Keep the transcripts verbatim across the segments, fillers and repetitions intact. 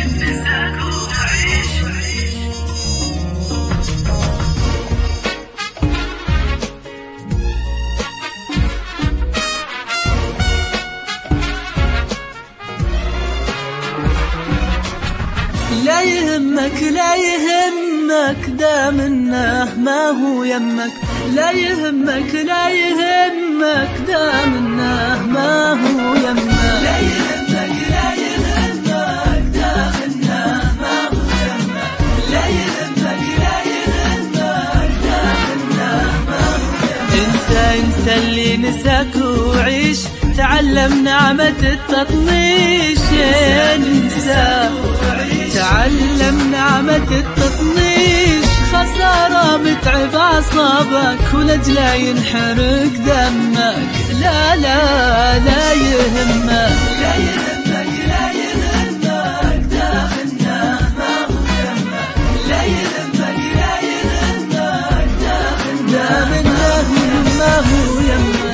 لا يهمك لا يهمك دام انه ما هو يمك، لا يهمك لا يهمك دام انه ما هو يمك، لا يهمك لا يهمك دام انه ما هو يمك، لا يهمك لا يهمك دام انه ما هو يمك. انسى انسى اللي نساك وعيش، تعلم نعمة التطنيش. انسى تعلم نعمة التطنيش، خسارة متعب أعصابك ولجلا ينحرق دمك. لا لا لا يهمك لا يهمك لا يهمك دام انه ما هو يمك، لا يهمك لا يهمك دام انه ما هو يمك.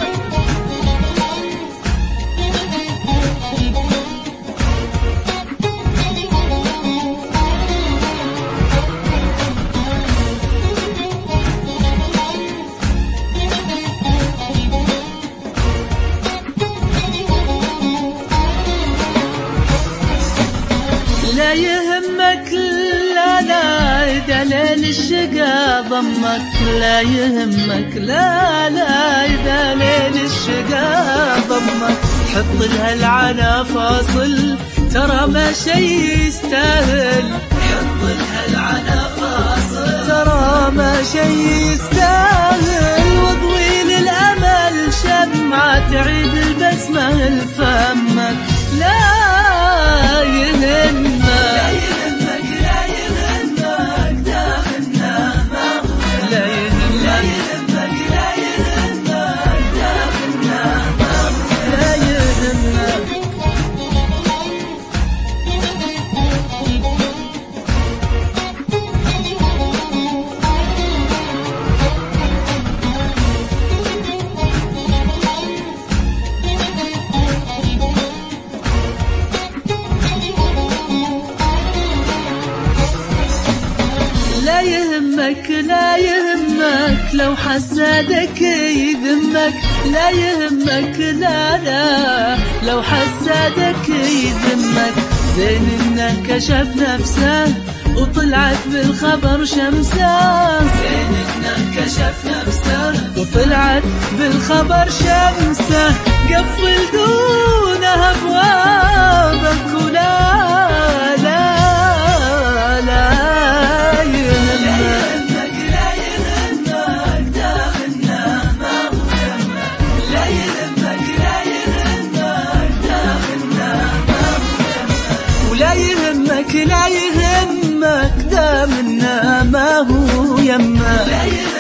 لا يهمك لا لا دليل الشقا ضمك، لا يهمك لا لا دليل الشقا ضمك. حط لها العنا فاصل ترى ما شي يستاهل، حط لها العنا فاصل ترى ما شي يستاهل. واضوي للأمل شمعة تعيد البسمة لفمك. لا يهمك لا يهمك لا يهمك دام انه ما هو، لا يهمك لا يهمك لا يهمك دام انه ما هو، لا يهمك. لا يهمك لا يهمك لو حسادك يذمك، لا يهمك لا لا لو حسادك يذمك. زين انه كشف نفسه وطلعت بالخبر شمسه، زين انه كشف نفسه وطلعت بالخبر شمسه. قفل دونه ابوابك ولا لا لا يهمك لا يهمك دام انه ما هو يمك.